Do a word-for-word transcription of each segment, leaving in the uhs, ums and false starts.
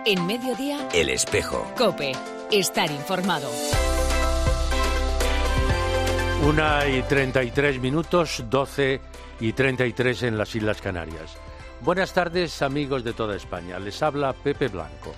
En Mediodía, El Espejo. COPE. Estar informado. Una y treinta y tres minutos, doce y treinta y tres en las Islas Canarias. Buenas tardes, amigos de toda España. Les habla Pepe Blanco.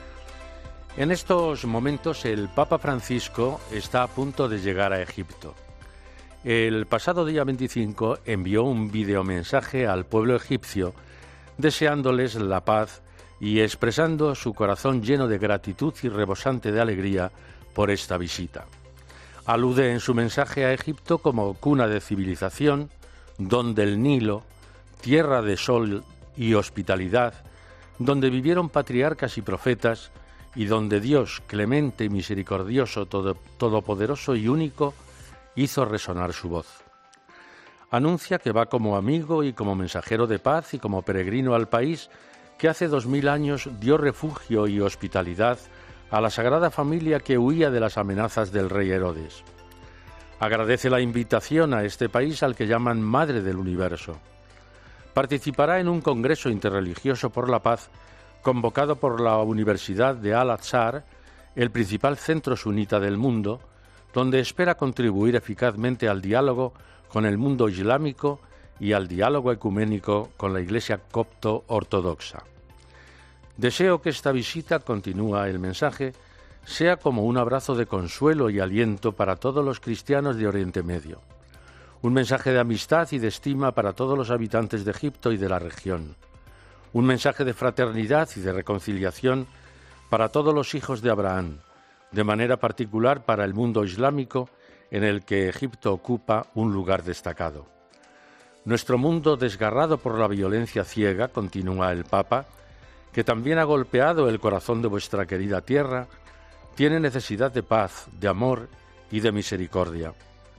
En estos momentos el Papa Francisco está a punto de llegar a Egipto. El pasado día veinticinco envió un videomensaje al pueblo egipcio deseándoles la paz y expresando su corazón lleno de gratitud y rebosante de alegría por esta visita. Alude en su mensaje a Egipto como cuna de civilización, donde el Nilo, tierra de sol y hospitalidad, donde vivieron patriarcas y profetas, y donde Dios, clemente y misericordioso, todo, todopoderoso y único, hizo resonar su voz. Anuncia que va como amigo y como mensajero de paz y como peregrino al país que hace dos mil años dio refugio y hospitalidad a la Sagrada Familia que huía de las amenazas del rey Herodes. Agradece la invitación a este país al que llaman Madre del Universo. Participará en un congreso interreligioso por la paz convocado por la Universidad de Al-Azhar, el principal centro sunita del mundo, donde espera contribuir eficazmente al diálogo con el mundo islámico y al diálogo ecuménico con la Iglesia copto ortodoxa. Deseo que esta visita, continúa el mensaje, sea como un abrazo de consuelo y aliento para todos los cristianos de Oriente Medio. Un mensaje de amistad y de estima para todos los habitantes de Egipto y de la región. Un mensaje de fraternidad y de reconciliación para todos los hijos de Abraham, de manera particular para el mundo islámico en el que Egipto ocupa un lugar destacado. Nuestro mundo desgarrado por la violencia ciega, continúa el Papa, que también ha golpeado el corazón de vuestra querida tierra, tiene necesidad de paz, de amor y de misericordia.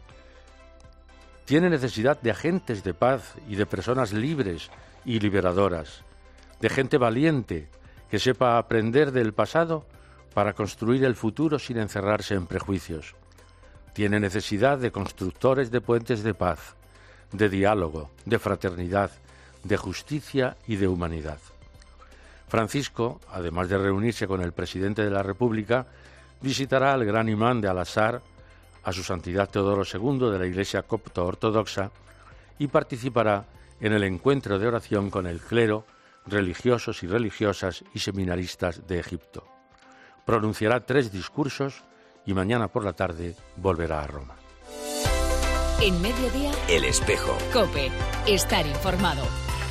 Tiene necesidad de agentes de paz y de personas libres y liberadoras, de gente valiente que sepa aprender del pasado para construir el futuro sin encerrarse en prejuicios. Tiene necesidad de constructores de puentes de paz, de diálogo, de fraternidad, de justicia y de humanidad. Francisco, además de reunirse con el presidente de la República, visitará al gran imán de Al-Azhar, a su santidad Teodoro segundo de la Iglesia copto ortodoxa, y participará en el encuentro de oración con el clero, religiosos y religiosas y seminaristas de Egipto. Pronunciará tres discursos y mañana por la tarde volverá a Roma. En Mediodía, El Espejo. COPE. Estar informado.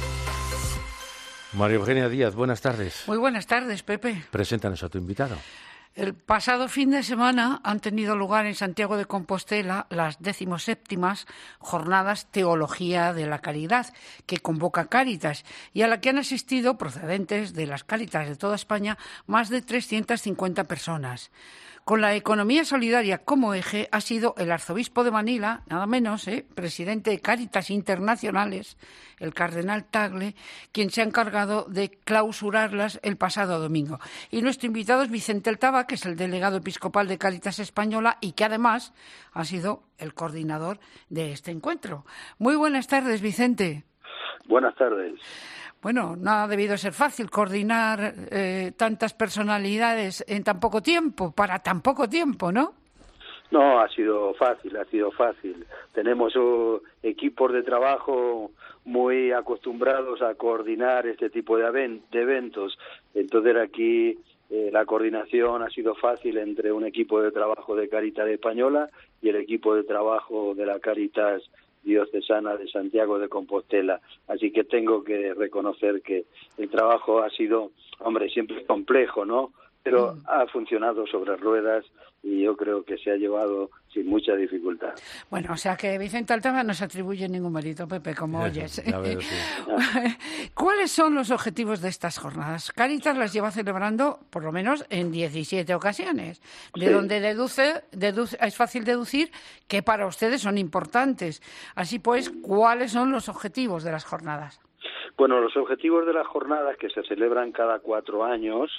María Eugenia Díaz, buenas tardes. Muy buenas tardes, Pepe. Preséntanos a tu invitado. El pasado fin de semana han tenido lugar en Santiago de Compostela las decimoséptimas Jornadas Teología de la Caridad, que convoca Cáritas, y a la que han asistido, procedentes de las Cáritas de toda España, más de trescientas cincuenta personas. Con la economía solidaria como eje, ha sido el arzobispo de Manila, nada menos, ¿eh? presidente de Cáritas Internacionales, el cardenal Tagle, quien se ha encargado de clausurarlas el pasado domingo. Y nuestro invitado es Vicente Altava, que es el delegado episcopal de Cáritas Española y que además ha sido el coordinador de este encuentro. Muy buenas tardes, Vicente. Buenas tardes. Bueno, no ha debido ser fácil coordinar eh, tantas personalidades en tan poco tiempo, para tan poco tiempo, ¿no? No, ha sido fácil, ha sido fácil. Tenemos uh, equipos de trabajo muy acostumbrados a coordinar este tipo de, aven- de eventos. Entonces aquí eh, la coordinación ha sido fácil entre un equipo de trabajo de Cáritas Española y el equipo de trabajo de la Cáritas Diocesana de Santiago de Compostela. Así que tengo que reconocer que el trabajo ha sido, hombre, siempre complejo, ¿no? Pero mm. ha funcionado sobre ruedas y yo creo que se ha llevado sin mucha dificultad. Bueno, o sea que Vicente Altava no se atribuye ningún mérito, Pepe, como oyes. Ya veo, sí. ¿Cuáles son los objetivos de estas jornadas? Cáritas las lleva celebrando por lo menos en diecisiete ocasiones, de sí. donde deduce, deduce, es fácil deducir que para ustedes son importantes. Así pues, ¿cuáles son los objetivos de las jornadas? Bueno, los objetivos de las jornadas que se celebran cada cuatro años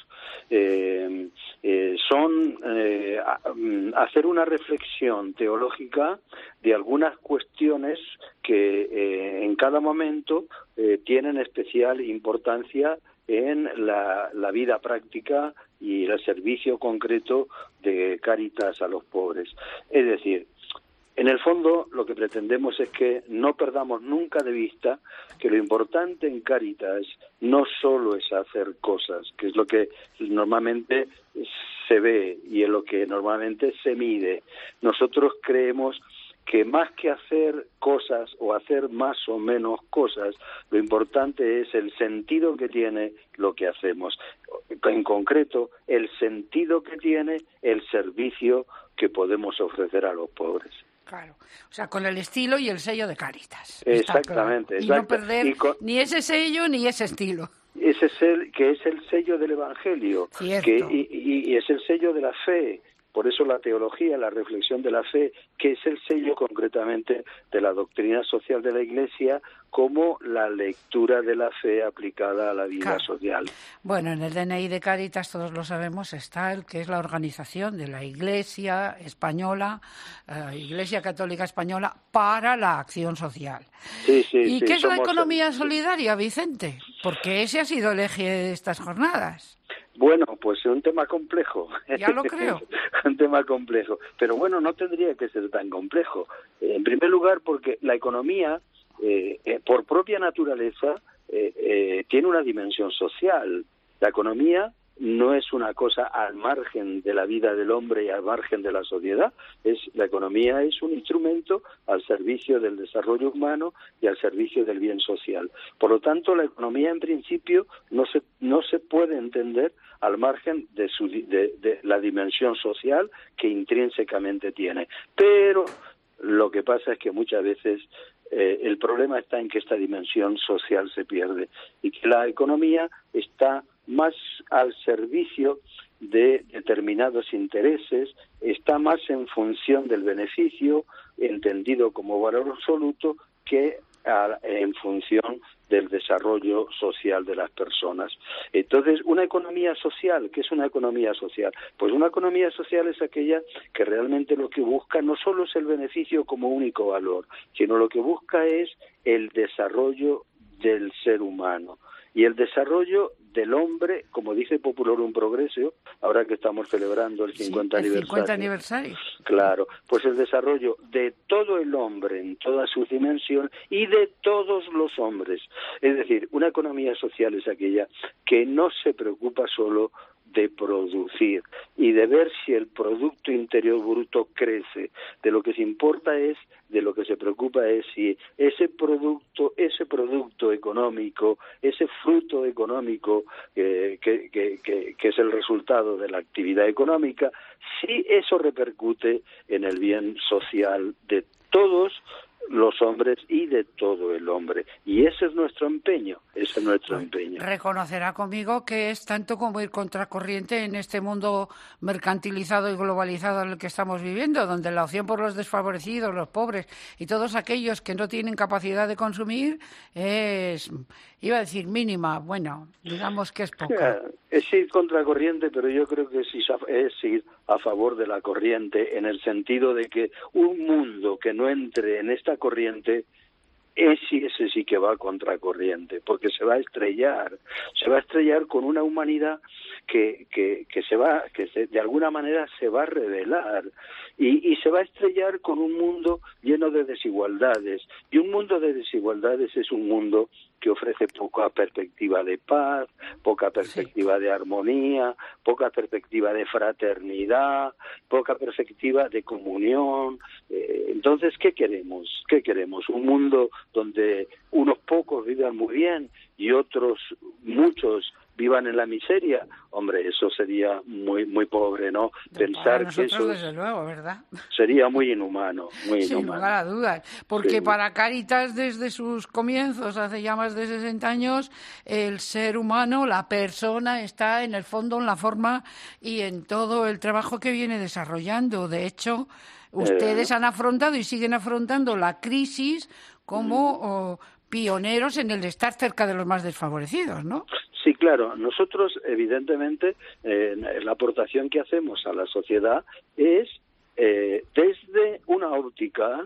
eh, eh, son eh, hacer una reflexión teológica de algunas cuestiones que eh, en cada momento eh, tienen especial importancia en la, la vida práctica y el servicio concreto de Cáritas a los pobres. Es decir, en el fondo, lo que pretendemos es que no perdamos nunca de vista que lo importante en Cáritas no solo es hacer cosas, que es lo que normalmente se ve y en lo que normalmente se mide. Nosotros creemos que más que hacer cosas o hacer más o menos cosas, lo importante es el sentido que tiene lo que hacemos. En concreto, el sentido que tiene el servicio que podemos ofrecer a los pobres. Claro, o sea, con el estilo y el sello de Cáritas. Exactamente. Claro. Y exacto. no perder y con... ni ese sello ni ese estilo. Ese es el, que es el sello del Evangelio, que, y, y, y es el sello de la fe. Por eso la teología, la reflexión de la fe, que es el sello concretamente de la doctrina social de la Iglesia, como la lectura de la fe aplicada a la vida claro. social. Bueno, en el D N I de Cáritas, todos lo sabemos, está el que es la organización de la Iglesia española, eh, Iglesia Católica Española, para la acción social. Sí, sí, ¿Y sí, qué es la economía el... solidaria, Vicente? Porque ese ha sido el eje de estas jornadas. Bueno, pues es un tema complejo. Ya lo creo. Un tema complejo. Pero bueno, no tendría que ser tan complejo. En primer lugar, porque la economía, eh, eh, por propia naturaleza, eh, eh, tiene una dimensión social. La economía no es una cosa al margen de la vida del hombre y al margen de la sociedad. Es la economía es un instrumento al servicio del desarrollo humano y al servicio del bien social. Por lo tanto, la economía en principio no se no se puede entender al margen de su de, de la dimensión social que intrínsecamente tiene. Pero lo que pasa es que muchas veces eh, el problema está en que esta dimensión social se pierde y que la economía está más al servicio de determinados intereses, está más en función del beneficio, entendido como valor absoluto, que a, en función del desarrollo social de las personas. Entonces, una economía social, ¿qué es una economía social? Pues una economía social es aquella que realmente lo que busca no solo es el beneficio como único valor, sino lo que busca es el desarrollo del ser humano. Y el desarrollo del hombre, como dice Populorum Progressio, ahora que estamos celebrando el cincuenta sí, el aniversario. cincuenta aniversario. Claro, pues el desarrollo de todo el hombre en toda su dimensión y de todos los hombres. Es decir, una economía social es aquella que no se preocupa solo de producir y de ver si el Producto Interior Bruto crece. De lo que se importa es, de lo que se preocupa es si ese producto, ese producto económico, ese fruto económico eh, que, que, que, que es el resultado de la actividad económica, si eso repercute en el bien social de todos los hombres y de todo el hombre. Y ese es nuestro empeño, ese es nuestro empeño. Reconocerá conmigo que es tanto como ir contracorriente en este mundo mercantilizado y globalizado en el que estamos viviendo, donde la opción por los desfavorecidos, los pobres y todos aquellos que no tienen capacidad de consumir es, iba a decir mínima, bueno, digamos que es poca. Es ir contracorriente, pero yo creo que es ir a favor de la corriente, en el sentido de que un mundo que no entre en esta corriente, ese, ese sí que va a contracorriente, porque se va a estrellar, se va a estrellar con una humanidad que, que, que se va, que se, de alguna manera se va a revelar, y, y se va a estrellar con un mundo lleno de desigualdades, y un mundo de desigualdades es un mundo que ofrece poca perspectiva de paz, poca perspectiva sí. de armonía, poca perspectiva de fraternidad, poca perspectiva de comunión. Eh, entonces, ¿qué queremos? ¿Qué queremos? Un mundo donde unos pocos vivan muy bien y otros, muchos, vivan en la miseria. Hombre, eso sería muy muy pobre, ¿no? De Pensar para que nosotros, eso desde luego, ¿verdad? Sería muy inhumano, muy Sin inhumano. lugar a dudas, porque Sí. para Cáritas desde sus comienzos, hace ya más de sesenta años, el ser humano, la persona, está en el fondo, en la forma y en todo el trabajo que viene desarrollando. De hecho, ustedes Eh. han afrontado y siguen afrontando la crisis como oh, pioneros en el estar cerca de los más desfavorecidos, ¿no? Sí, claro. Nosotros, evidentemente, eh, la aportación que hacemos a la sociedad es eh, desde una óptica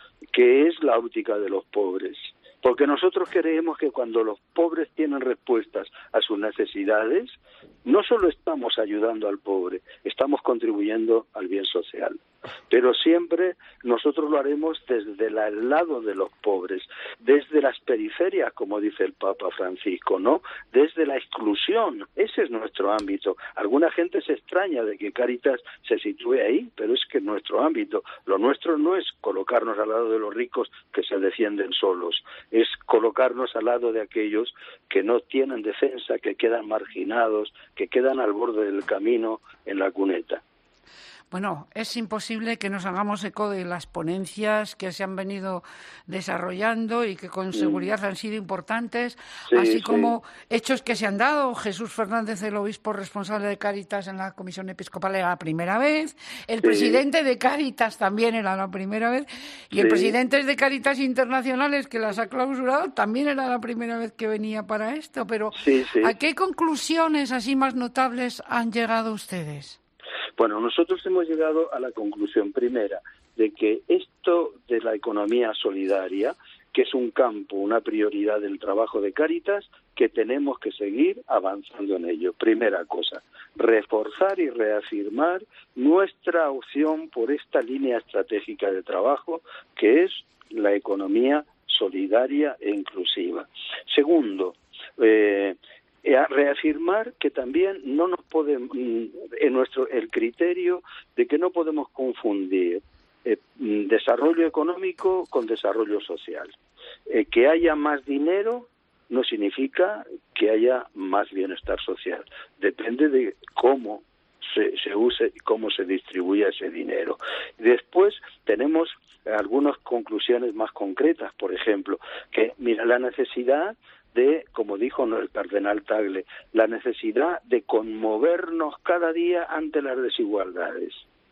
que es la óptica de los pobres. Porque nosotros creemos que cuando los pobres tienen respuestas a sus necesidades, no solo estamos ayudando al pobre, estamos contribuyendo al bien social. Pero siempre nosotros lo haremos desde el lado de los pobres, desde las periferias, como dice el Papa Francisco, ¿no? Desde la exclusión. Ese es nuestro ámbito. Alguna gente se extraña de que Cáritas se sitúe ahí, pero es que es nuestro ámbito. Lo nuestro no es colocarnos al lado de los ricos que se defienden solos, es colocarnos al lado de aquellos que no tienen defensa, que quedan marginados, que quedan al borde del camino en la cuneta. Bueno, es imposible que nos hagamos eco de las ponencias que se han venido desarrollando y que con seguridad han sido importantes, sí, así sí. como hechos que se han dado. Jesús Fernández, el obispo responsable de Cáritas en la Comisión Episcopal, era la primera vez. El sí. presidente de Cáritas también era la primera vez. Y el sí. presidente de Cáritas Internacionales, que las ha clausurado, también era la primera vez que venía para esto. Pero, sí, sí. ¿a qué conclusiones así más notables han llegado ustedes? Bueno, nosotros hemos llegado a la conclusión primera de que esto de la economía solidaria, que es un campo, una prioridad del trabajo de Cáritas, que tenemos que seguir avanzando en ello. Primera cosa, reforzar y reafirmar nuestra opción por esta línea estratégica de trabajo, que es la economía solidaria e inclusiva. Segundo, eh, a reafirmar que también no nos podemos, en nuestro el criterio de que no podemos confundir eh, desarrollo económico con desarrollo social. Eh, que haya más dinero no significa que haya más bienestar social. Depende de cómo se, se use y cómo se distribuye ese dinero. Después tenemos algunas conclusiones más concretas, por ejemplo, que mira la necesidad de, como dijo el cardenal Tagle, la necesidad de conmovernos cada día ante las desigualdades.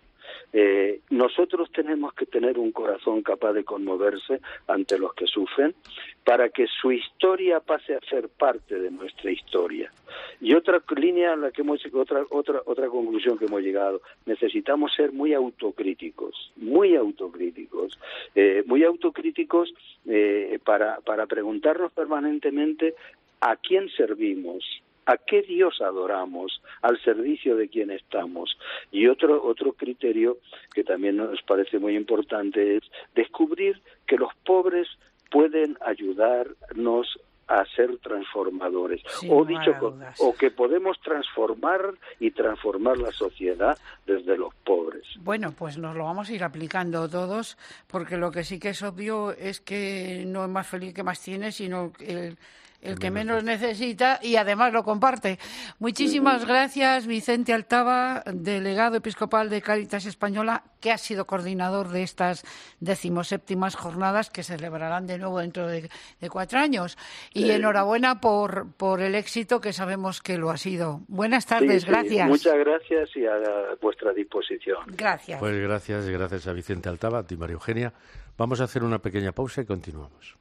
Eh, nosotros tenemos que tener un corazón capaz de conmoverse ante los que sufren para que su historia pase a ser parte de nuestra historia. Y otra línea a la que hemos otra otra otra conclusión que hemos llegado, necesitamos ser muy autocríticos, muy autocríticos, eh, muy autocríticos eh, para para preguntarnos permanentemente a quién servimos, ¿a qué Dios adoramos? ¿Al servicio de quién estamos? Y otro otro criterio que también nos parece muy importante es descubrir que los pobres pueden ayudarnos a ser transformadores. Sin o dicho con, dudas. o que podemos transformar y transformar la sociedad desde los pobres. Bueno, pues nos lo vamos a ir aplicando todos, porque lo que sí que es obvio es que no es más feliz que más tiene, sino el el que menos necesita y además lo comparte. Muchísimas gracias, Vicente Altaba, delegado episcopal de Cáritas Española, que ha sido coordinador de estas decimoséptimas jornadas que se celebrarán de nuevo dentro de, de cuatro años. Y eh, enhorabuena por, por el éxito, que sabemos que lo ha sido. Buenas tardes, sí, sí. Gracias. Muchas gracias y a vuestra disposición. Gracias. Pues gracias, gracias a Vicente Altaba, a ti, María Eugenia. Vamos a hacer una pequeña pausa y continuamos.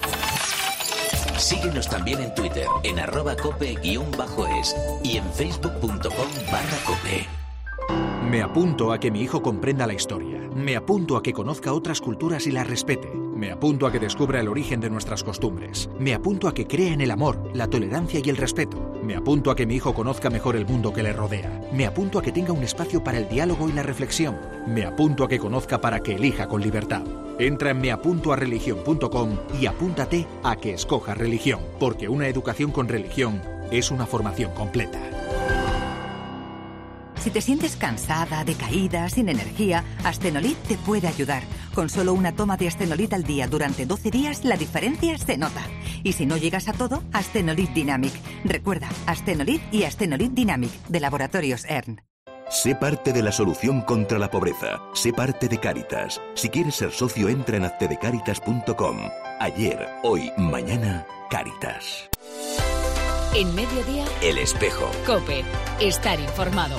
Síguenos también en Twitter, en arroba cope guión bajo es y en facebook punto com barra cope. Me apunto a que mi hijo comprenda la historia. Me apunto a que conozca otras culturas y las respete. Me apunto a que descubra el origen de nuestras costumbres. Me apunto a que crea en el amor, la tolerancia y el respeto. Me apunto a que mi hijo conozca mejor el mundo que le rodea. Me apunto a que tenga un espacio para el diálogo y la reflexión. Me apunto a que conozca para que elija con libertad. Entra en meapuntoareligión punto com y apúntate a que escoja religión, porque una educación con religión es una formación completa. Si te sientes cansada, decaída, sin energía, Astenolit te puede ayudar. Con solo una toma de Astenolit al día durante doce días, la diferencia se nota. Y si no llegas a todo, Astenolit Dynamic. Recuerda, Astenolit y Astenolit Dynamic, de Laboratorios E R N. Sé parte de la solución contra la pobreza. Sé parte de Cáritas. Si quieres ser socio, entra en hazte de cáritas punto com. Ayer, hoy, mañana, Cáritas. En Mediodía, El Espejo. COPE. Estar informado.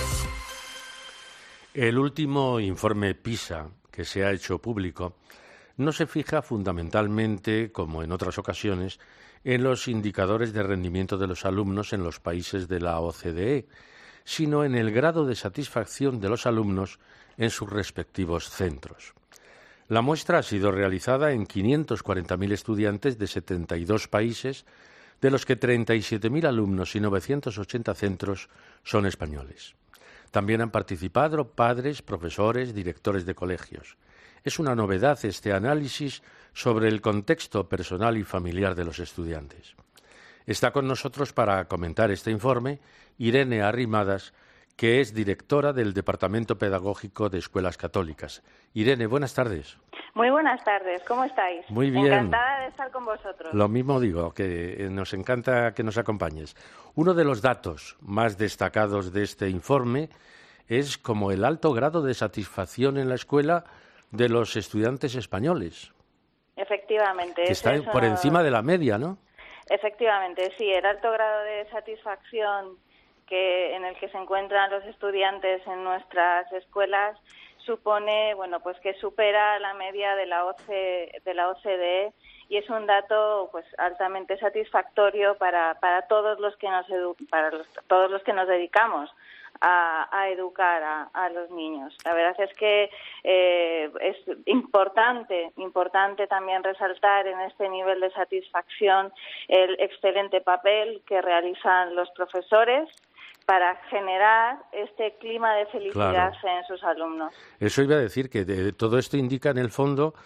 El último informe PISA que se ha hecho público no se fija fundamentalmente, como en otras ocasiones, en los indicadores de rendimiento de los alumnos en los países de la O C D E, sino en el grado de satisfacción de los alumnos en sus respectivos centros. La muestra ha sido realizada en quinientos cuarenta mil estudiantes de setenta y dos países, de los que treinta y siete mil alumnos y novecientos ochenta centros son españoles. También han participado padres, profesores, directores de colegios. Es una novedad este análisis sobre el contexto personal y familiar de los estudiantes. Está con nosotros para comentar este informe Irene Arrimadas, que es directora del Departamento Pedagógico de Escuelas Católicas. Irene, buenas tardes. Muy buenas tardes, ¿cómo estáis? Muy bien. Encantada de estar con vosotros. Lo mismo digo, que nos encanta que nos acompañes. Uno de los datos más destacados de este informe es como el alto grado de satisfacción en la escuela de los estudiantes españoles. Efectivamente. Que está es por una... encima de la media, ¿no? Efectivamente, sí, el alto grado de satisfacción que en el que se encuentran los estudiantes en nuestras escuelas supone, bueno, pues que supera la media de la O C, de la O C D E, y es un dato pues altamente satisfactorio para para todos los que nos edu para los, todos los que nos dedicamos a, a educar a, a los niños. La verdad es que eh, es importante, importante también resaltar en este nivel de satisfacción el excelente papel que realizan los profesores para generar este clima de felicidad claro. en sus alumnos. Eso iba a decir, que de, todo esto indica en el fondo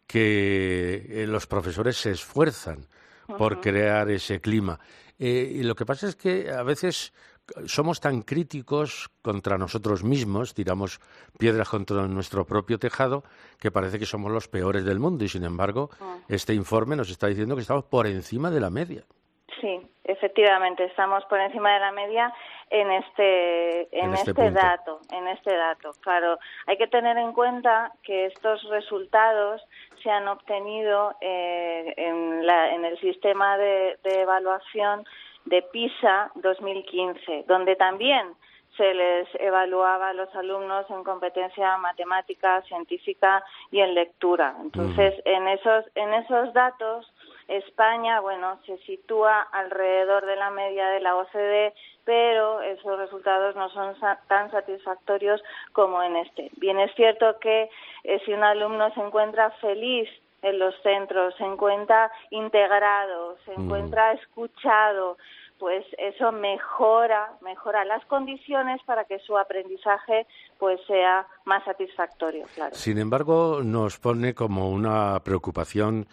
que eh, los profesores se esfuerzan uh-huh. por crear ese clima. Eh, y lo que pasa es que a veces somos tan críticos contra nosotros mismos, tiramos piedras contra nuestro propio tejado, que parece que somos los peores del mundo. Y sin embargo, uh-huh. este informe nos está diciendo que estamos por encima de la media. Sí, efectivamente, estamos por encima de la media en este en, en este, este dato, en este dato. Claro, hay que tener en cuenta que estos resultados se han obtenido eh, en, la, en el sistema de, de evaluación de PISA dos mil quince, donde también se les evaluaba a los alumnos en competencia matemática, científica y en lectura. Entonces, mm. en esos en esos datos España, bueno, se sitúa alrededor de la media de la O C D E, pero esos resultados no son sa- tan satisfactorios como en este. Bien, es cierto que eh, si un alumno se encuentra feliz en los centros, se encuentra integrado, se mm. encuentra escuchado, pues eso mejora, mejora las condiciones para que su aprendizaje pues sea más satisfactorio, claro. Sin embargo, nos pone como una preocupación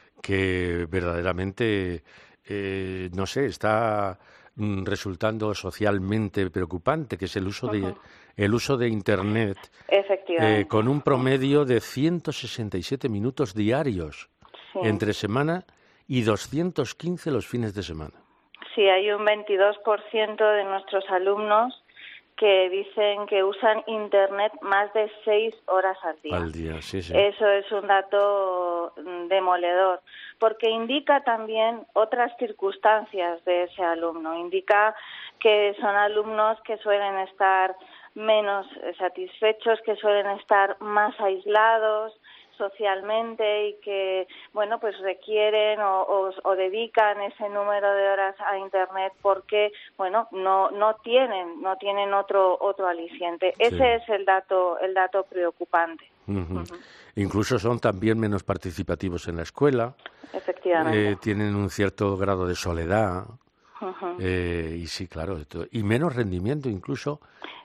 que verdaderamente, eh, no sé, está mm, resultando socialmente preocupante, que es el uso de, uh-huh. el uso de Internet, eh, con un promedio de ciento sesenta y siete minutos diarios sí. entre semana y doscientos quince los fines de semana. Sí, hay un veintidós por ciento de nuestros alumnos que dicen que usan Internet más de seis horas al día. Al día, sí, sí. Eso es un dato demoledor, porque indica también otras circunstancias de ese alumno. Indica que son alumnos que suelen estar menos satisfechos, que suelen estar más aislados socialmente y que, bueno, pues requieren o, o, o dedican ese número de horas a Internet porque, bueno, no no tienen no tienen otro otro aliciente. Sí. Ese es el dato el dato preocupante. Uh-huh. Uh-huh. Incluso son también menos participativos en la escuela. Efectivamente. Eh, tienen un cierto grado de soledad. Uh-huh. Eh, y sí, claro, y menos rendimiento incluso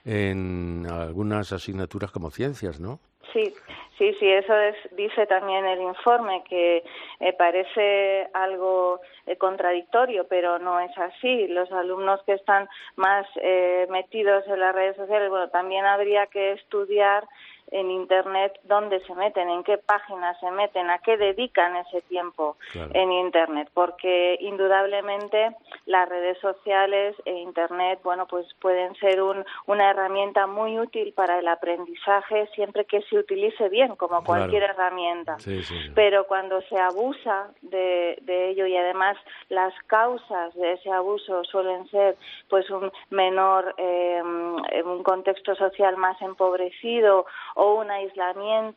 en algunas asignaturas como ciencias, ¿no? Sí, sí, sí, eso es, dice también el informe, que eh, parece algo eh, contradictorio, pero no es así. Los alumnos que están más eh, metidos en las redes sociales, bueno, también habría que estudiar en Internet dónde se meten, en qué páginas se meten, a qué dedican ese tiempo claro. en Internet, porque indudablemente las redes sociales e Internet, bueno, pues pueden ser un, una herramienta muy útil para el aprendizaje siempre que se utilice bien, como cualquier claro. herramienta. Sí, sí, sí. Pero cuando se abusa de, de ello y además las causas de ese abuso suelen ser, pues, un menor, eh, un contexto social más empobrecido o un aislamiento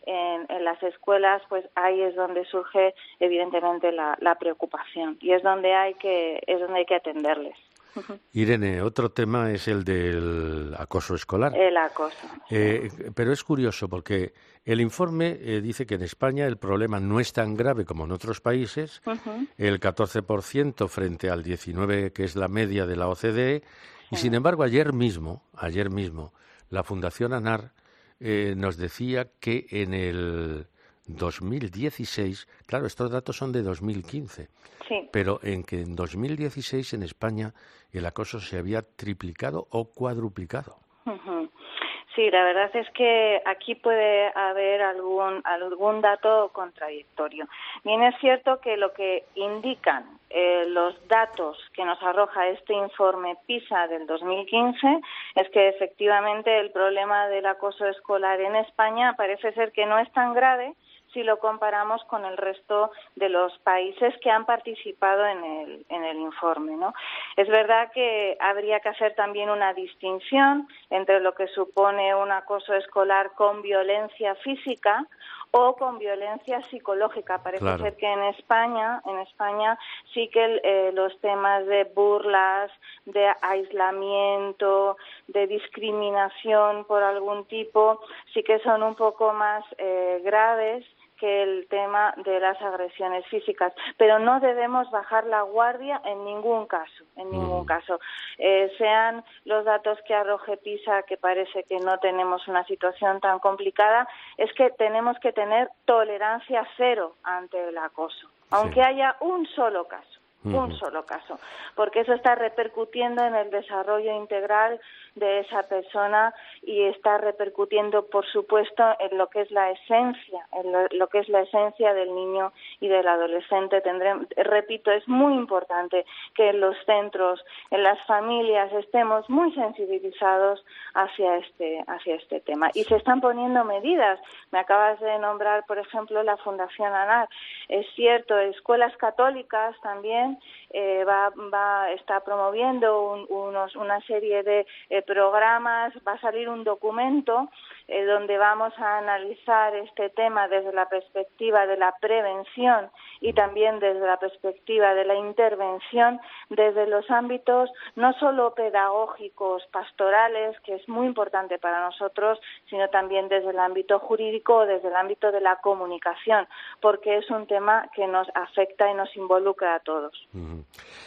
en, en las escuelas, pues ahí es donde surge evidentemente la, la preocupación y es donde hay que es donde hay que atenderles. Irene, otro tema es el del acoso escolar. El acoso. Eh, pero es curioso porque el informe eh, dice que en España el problema no es tan grave como en otros países, uh-huh. el catorce por ciento frente al diecinueve por ciento que es la media de la O C D E, sí. Y sin embargo ayer mismo, ayer mismo, la Fundación ANAR eh, nos decía que en el dos mil dieciséis, claro, estos datos son de dos mil quince, sí. Pero en que en dos mil dieciséis en España el acoso se había triplicado o cuadruplicado. Uh-huh. Sí, la verdad es que aquí puede haber algún algún dato contradictorio. Bien, es cierto que lo que indican eh, los datos que nos arroja este informe PISA del dos mil quince es que efectivamente el problema del acoso escolar en España parece ser que no es tan grave si lo comparamos con el resto de los países que han participado en el, en el informe, ¿no? Es verdad que habría que hacer también una distinción entre lo que supone un acoso escolar con violencia física o con violencia psicológica. Parece claro. ser que en España, en España sí que eh, los temas de burlas, de aislamiento, de discriminación por algún tipo, sí que son un poco más eh, graves que el tema de las agresiones físicas, pero no debemos bajar la guardia en ningún caso, en ningún caso. Eh, sean los datos que arroje PISA, que parece que no tenemos una situación tan complicada, es que tenemos que tener tolerancia cero ante el acoso, aunque sí. haya un solo caso. Un uh-huh. solo caso, porque eso está repercutiendo en el desarrollo integral de esa persona y está repercutiendo, por supuesto, en lo que es la esencia, en lo, lo que es la esencia del niño y del adolescente. Tendremos, repito, es muy importante que en los centros, en las familias, estemos muy sensibilizados hacia este, hacia este tema. Y se están poniendo medidas. Me acabas de nombrar, por ejemplo, la Fundación ANAR. Es cierto, escuelas católicas también Eh, va, va está promoviendo un, unos, una serie de eh, programas, va a salir un documento eh, donde vamos a analizar este tema desde la perspectiva de la prevención y también desde la perspectiva de la intervención, desde los ámbitos no solo pedagógicos, pastorales, que es muy importante para nosotros, sino también desde el ámbito jurídico, desde el ámbito de la comunicación, porque es un tema que nos afecta y nos involucra a todos. Uh-huh.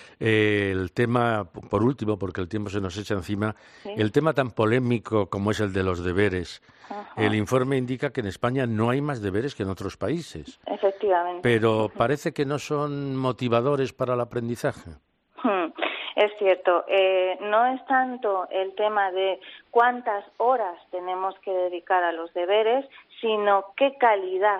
Eh, el tema, por último, porque el tiempo se nos echa encima, ¿sí? El tema tan polémico como es el de los deberes. Ajá. El informe indica que en España no hay más deberes que en otros países. Efectivamente. Pero parece que no son motivadores para el aprendizaje. Hmm. Es cierto, eh, no es tanto el tema de cuántas horas tenemos que dedicar a los deberes, sino qué calidad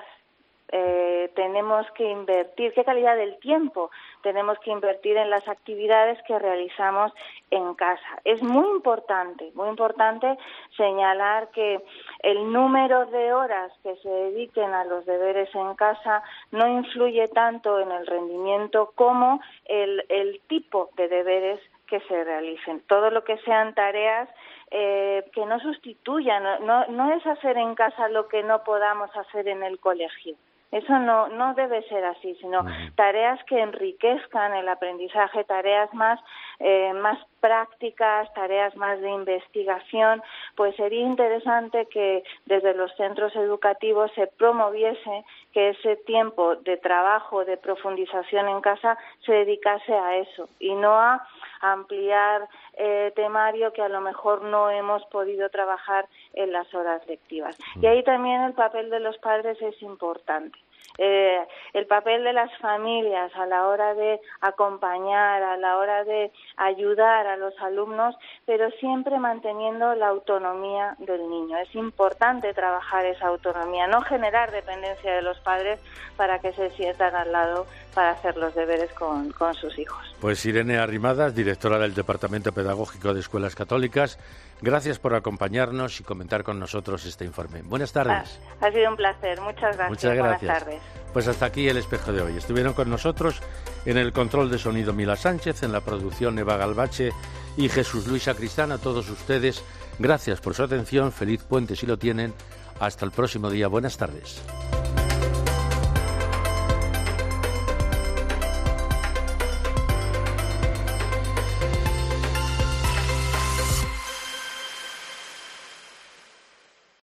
Eh, tenemos que invertir, qué calidad del tiempo tenemos que invertir en las actividades que realizamos en casa. Es muy importante, muy importante señalar que el número de horas que se dediquen a los deberes en casa no influye tanto en el rendimiento como el, el tipo de deberes que se realicen. Todo lo que sean tareas eh, que no sustituyan, no, no, no es hacer en casa lo que no podamos hacer en el colegio. Eso no, no debe ser así, sino tareas que enriquezcan el aprendizaje, tareas más, eh, más prácticas, tareas más de investigación. Pues sería interesante que desde los centros educativos se promoviese que ese tiempo de trabajo, de profundización en casa, se dedicase a eso y no a ampliar eh, temario que a lo mejor no hemos podido trabajar en las horas lectivas. Y ahí también el papel de los padres es importante. Eh, el papel de las familias a la hora de acompañar, a la hora de ayudar a los alumnos, pero siempre manteniendo la autonomía del niño. Es importante trabajar esa autonomía, no generar dependencia de los padres para que se sientan al lado para hacer los deberes con, con sus hijos. Pues Irene Arrimadas, directora del Departamento Pedagógico de Escuelas Católicas, gracias por acompañarnos y comentar con nosotros este informe. Buenas tardes. Ha, ha sido un placer. Muchas gracias. Muchas gracias. Buenas tardes. Pues hasta aquí el espejo de hoy. Estuvieron con nosotros en el control de sonido Mila Sánchez, en la producción Eva Galvache y Jesús Luis Sacristán. A todos ustedes, gracias por su atención. Feliz puente si lo tienen. Hasta el próximo día. Buenas tardes.